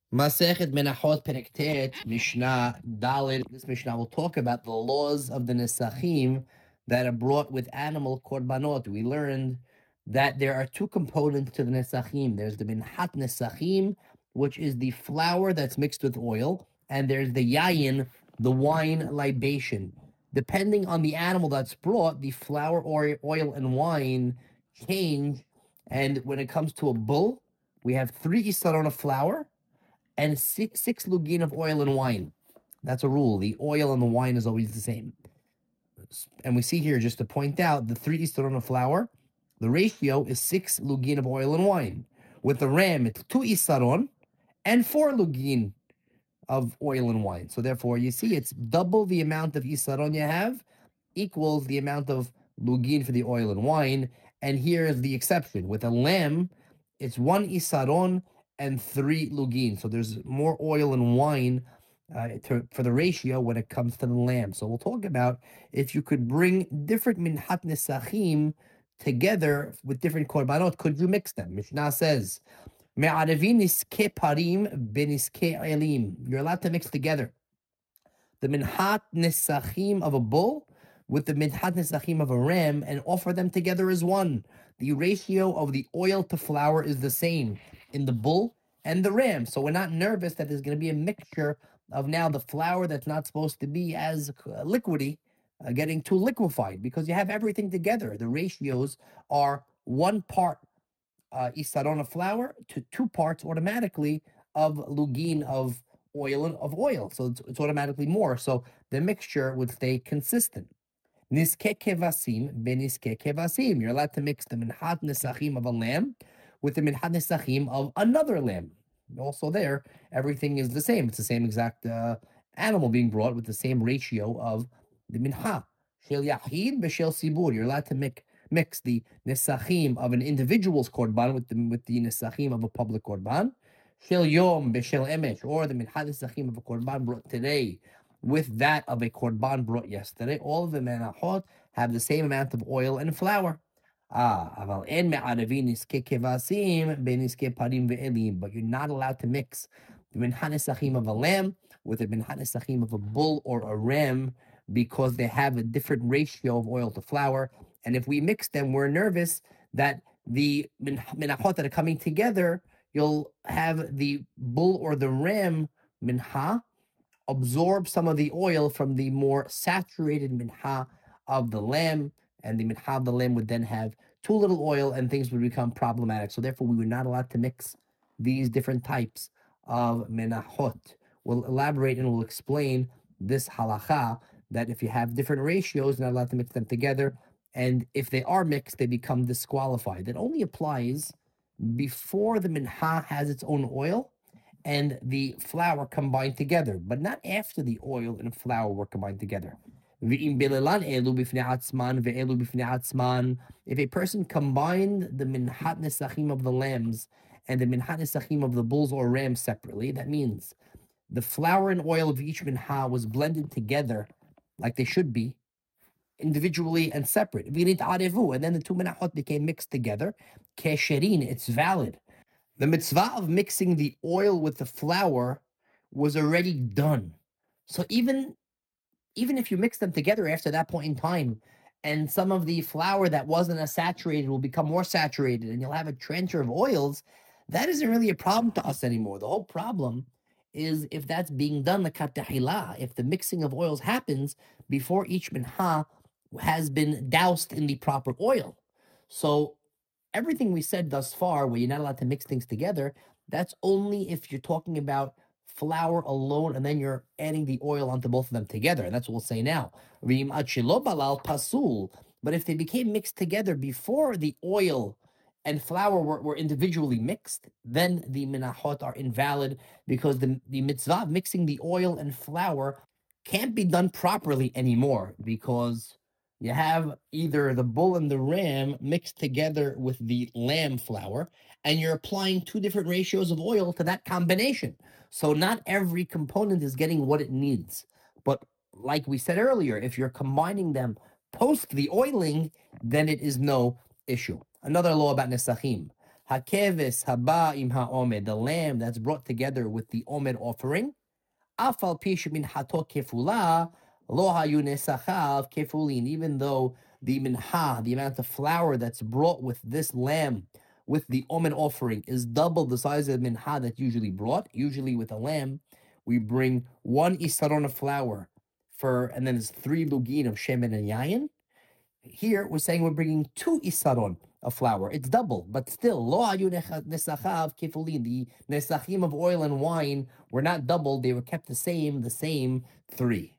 Masechet Menachot Perek Tet, Mishnah Dalet. This Mishnah will talk about the laws of the Nesachim that are brought with animal korbanot. We learned that there are two components to the Nesachim. There's the Minchat Nesachim, which is the flour that's mixed with oil, and there's the Yayin, the wine libation. Depending on the animal that's brought, the flour, oil, and wine change. And when it comes to a bull, we have 3 isaron of flour and six lugin of oil and wine. That's a rule. The oil and the wine is always the same. And we see here, just to point out, the 3 isaron of flour, the ratio is 6 lugin of oil and wine. With the ram, it's 2 isaron and 4 lugin of oil and wine. So therefore, you see, it's double the amount of isaron you have equals the amount of lugin for the oil and wine. And here is the exception. With a lamb, it's 1 isaron and 3 lugin. So there's more oil and wine for the ratio when it comes to the lamb. So we'll talk about if you could bring different minchat nesachim together with different korbanot, could you mix them? Mishnah says, me'arevin niske parim beniske elim. You're allowed to mix together the minchat nesachim of a bull with the minchat nesachim of a ram and offer them together as one. The ratio of the oil to flour is the same in the bull and the ram. So we're not nervous that there's going to be a mixture of now the flour that's not supposed to be as liquidy getting too liquefied, because you have everything together. The ratios are 1 part isaron of flour to 2 parts automatically of lugin of oil. So it's automatically more. So the mixture would stay consistent. Niske kevasim beniske kevasim. You're allowed to mix the minchat nesachim of a lamb with the minchat nesachim of another lamb. Also there, everything is the same. It's the same exact animal being brought with the same ratio of the mincha. Shel yachid b'shel sibur. You're allowed to mix the nesachim of an individual's korban with the nesachim of a public korban. Shel yom b'shel emesh, or the minchat nesachim of a korban brought today with that of a korban brought yesterday. All of the menachot have the same amount of oil and flour. But you're not allowed to mix the minchat nesachim of a lamb with the minchat nesachim of a bull or a ram, because they have a different ratio of oil to flour. And if we mix them, we're nervous that the minachot that are coming together, you'll have the bull or the ram mincha absorb some of the oil from the more saturated mincha of the lamb, and the mincha of the lamb would then have too little oil and things would become problematic. So therefore, we were not allowed to mix these different types of menachot. We'll elaborate and we'll explain this halacha, that if you have different ratios, you're not allowed to mix them together. And if they are mixed, they become disqualified. That only applies before the mincha has its own oil and the flour combined together, but not after the oil and flour were combined together. If a person combined the minchat nesachim of the lambs and the minchat nesachim of the bulls or rams separately, that means the flour and oil of each mincha was blended together like they should be, individually and separate. And then the 2 minachot became mixed together. Kesherin, it's valid. The mitzvah of mixing the oil with the flour was already done. So even if you mix them together after that point in time, and some of the flour that wasn't as saturated will become more saturated, and you'll have a transfer of oils, that isn't really a problem to us anymore. The whole problem is if that's being done, the katahila, if the mixing of oils happens before each mincha has been doused in the proper oil. So everything we said thus far, where you're not allowed to mix things together, that's only if you're talking about flour alone and then you're adding the oil onto both of them together. And that's what we'll say now. But if they became mixed together before the oil and flour were individually mixed, then the minachot are invalid, because the mitzvah of mixing the oil and flour can't be done properly anymore, because you have either the bull and the ram mixed together with the lamb flour, and you're applying 2 different ratios of oil to that combination. So not every component is getting what it needs. But like we said earlier, if you're combining them post the oiling, then it is no issue. Another law about nesachim. Hakeves haba im haomed, the lamb that's brought together with the omed offering. Afal pish min hato kefula, lo hayu nesachav kefulin. Even though the minha, the amount of flour that's brought with this lamb, with the omen offering, is double the size of minha that's usually brought. Usually with a lamb, we bring 1 isaron of flour and then it's 3 lugin of shemen and yayin. Here we're saying we're bringing 2 isaron of flour. It's double, but still, lo ayu nesachav kefulin. The nesachim of oil and wine were not doubled; they were kept the same 3.